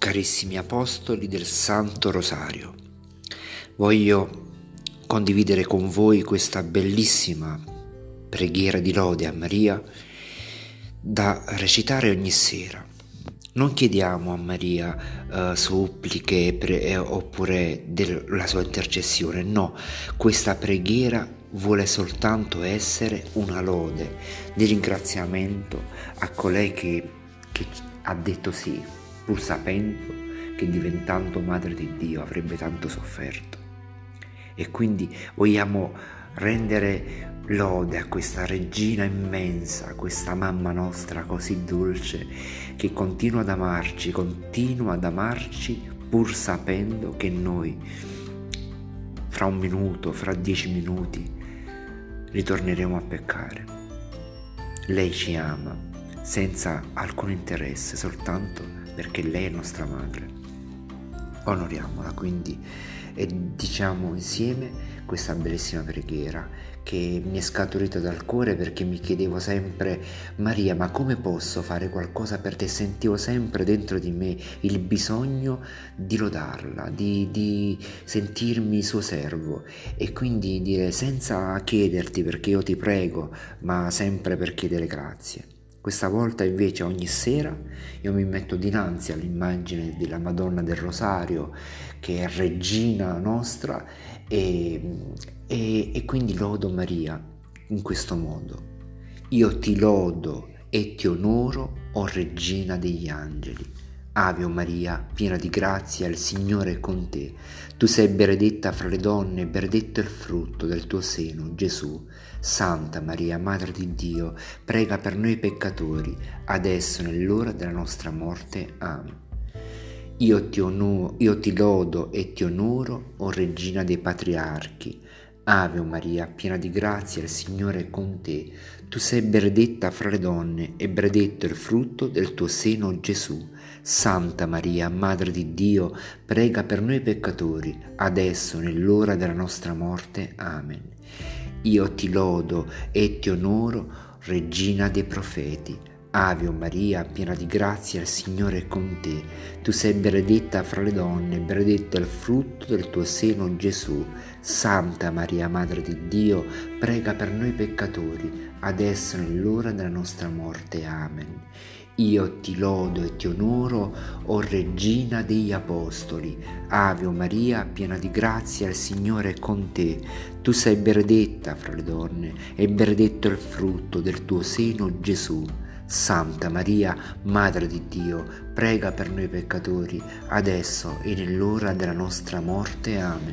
carissimi apostoli del Santo Rosario. Voglio condividere con voi questa bellissima preghiera di lode a Maria da recitare ogni sera. Non chiediamo a Maria suppliche oppure della sua intercessione, no, questa preghiera vuole soltanto essere una lode di ringraziamento a colei che ha detto sì, pur sapendo che diventando madre di Dio avrebbe tanto sofferto. E quindi vogliamo rendere lode a questa regina immensa, questa mamma nostra così dolce, che continua ad amarci pur sapendo che noi fra un minuto, fra 10 minuti ritorneremo a peccare. Lei ci ama senza alcun interesse, soltanto perché lei è nostra madre. Onoriamola quindi e diciamo insieme questa bellissima preghiera che mi è scaturita dal cuore, perché mi chiedevo sempre: Maria, ma come posso fare qualcosa per te? Sentivo sempre dentro di me il bisogno di lodarla, di sentirmi suo servo, e quindi dire, senza chiederti perché io ti prego, ma sempre per chiedere grazie. Questa volta invece ogni sera io mi metto dinanzi all'immagine della Madonna del Rosario, che è regina nostra, e quindi lodo Maria in questo modo: io ti lodo e ti onoro, o regina degli angeli. Ave Maria, piena di grazia, il Signore è con te. Tu sei benedetta fra le donne, e benedetto il frutto del tuo seno, Gesù. Santa Maria, Madre di Dio, prega per noi peccatori, adesso e nell'ora della nostra morte. Amen. Io ti lodo e ti onoro, o Regina dei Patriarchi. Ave Maria, piena di grazia, il Signore è con te. Tu sei benedetta fra le donne, e benedetto il frutto del tuo seno, Gesù. Santa Maria, Madre di Dio, prega per noi peccatori, adesso e nell'ora della nostra morte. Amen. Io ti lodo e ti onoro, Regina dei Profeti. Ave Maria, piena di grazia, il Signore è con te. Tu sei benedetta fra le donne, e benedetto è il frutto del tuo seno, Gesù. Santa Maria, Madre di Dio, prega per noi peccatori, adesso e nell'ora della nostra morte. Amen. Io ti lodo e ti onoro, o Regina degli Apostoli. Ave Maria, piena di grazia, il Signore è con te. Tu sei benedetta fra le donne, e benedetto è il frutto del tuo seno, Gesù. Santa Maria, Madre di Dio, prega per noi peccatori, adesso e nell'ora della nostra morte. Amen.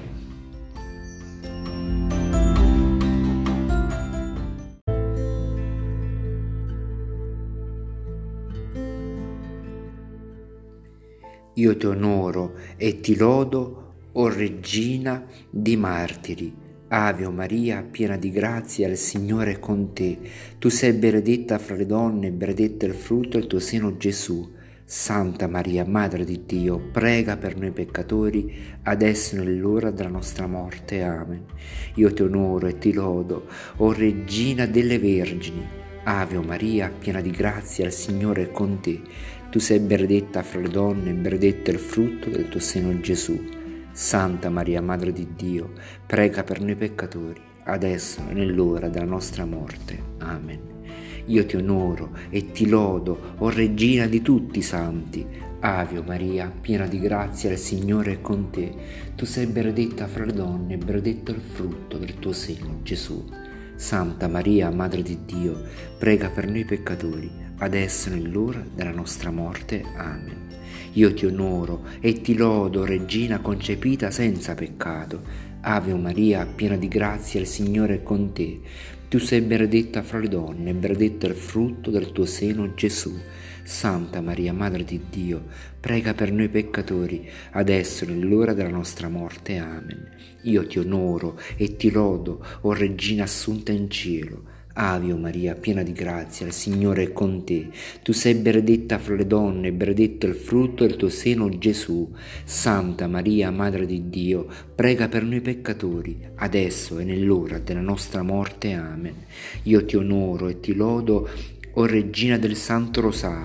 Io ti onoro e ti lodo, o Regina dei Martiri. Ave Maria, piena di grazia, il Signore è con te. Tu sei benedetta fra le donne, e benedetto è il frutto del tuo seno, Gesù. Santa Maria, Madre di Dio, prega per noi peccatori, adesso e nell'ora della nostra morte. Amen. Io ti onoro e ti lodo, o Regina delle Vergini. Ave Maria, piena di grazia, il Signore è con te. Tu sei benedetta fra le donne, e benedetto è il frutto del tuo seno, Gesù. Santa Maria, Madre di Dio, prega per noi peccatori, adesso e nell'ora della nostra morte. Amen. Io ti onoro e ti lodo, o Regina di tutti i santi. Ave Maria, piena di grazia, il Signore è con te. Tu sei benedetta fra le donne, e benedetto è il frutto del tuo seno, Gesù. Santa Maria, Madre di Dio, prega per noi peccatori, adesso e nell'ora della nostra morte. Amen. Io ti onoro e ti lodo, Regina concepita senza peccato. Ave Maria, piena di grazia, il Signore è con te. Tu sei benedetta fra le donne, e benedetto è il frutto del tuo seno, Gesù. Santa Maria, Madre di Dio, prega per noi peccatori, adesso e nell'ora della nostra morte. Amen. Io ti onoro e ti lodo, o Regina assunta in cielo. Ave Maria, piena di grazia, il Signore è con te. Tu sei benedetta fra le donne, e benedetto è il frutto del tuo seno, Gesù. Santa Maria, Madre di Dio, prega per noi peccatori, adesso e nell'ora della nostra morte. Amen. Io ti onoro e ti lodo, o Regina del Santo Rosario.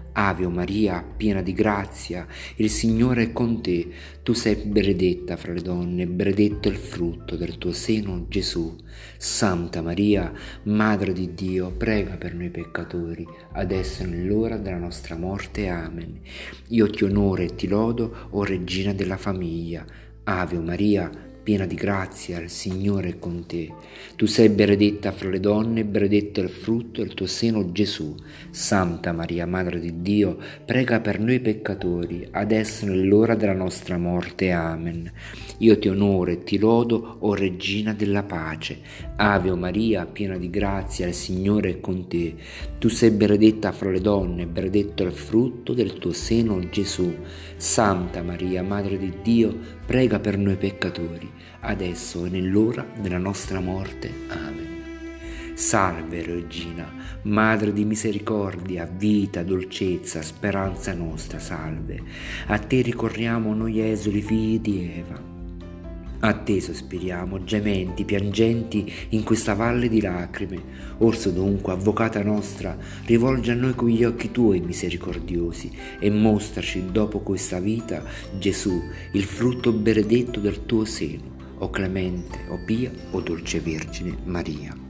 Ave Maria, piena di grazia, il Signore è con te. Tu sei benedetta fra le donne, benedetto è il frutto del tuo seno, Gesù. Santa Maria, Madre di Dio, prega per noi peccatori, adesso e nell'ora della nostra morte. Amen. Io ti onoro e ti lodo, o Regina della famiglia. Ave Maria, piena di grazia, il Signore è con te. Tu sei benedetta fra le donne, benedetto è il frutto del tuo seno, Gesù. Santa Maria, Madre di Dio, prega per noi peccatori, adesso e nell'ora della nostra morte. Amen. Io ti onoro e ti lodo, o Regina della pace. Ave Maria, piena di grazia, il Signore è con te. Tu sei benedetta fra le donne, benedetto è il frutto del tuo seno, Gesù. Santa Maria, Madre di Dio, prega per noi peccatori, adesso e nell'ora della nostra morte. Amen. Salve Regina, Madre di misericordia, vita, dolcezza, speranza nostra, salve. A te ricorriamo noi esuli figli di Eva. A te sospiriamo, gementi, piangenti, in questa valle di lacrime. Orso dunque, avvocata nostra, rivolgi a noi con gli occhi tuoi misericordiosi e mostraci dopo questa vita, Gesù, il frutto benedetto del tuo seno, o clemente, o pia, o dolce Vergine Maria.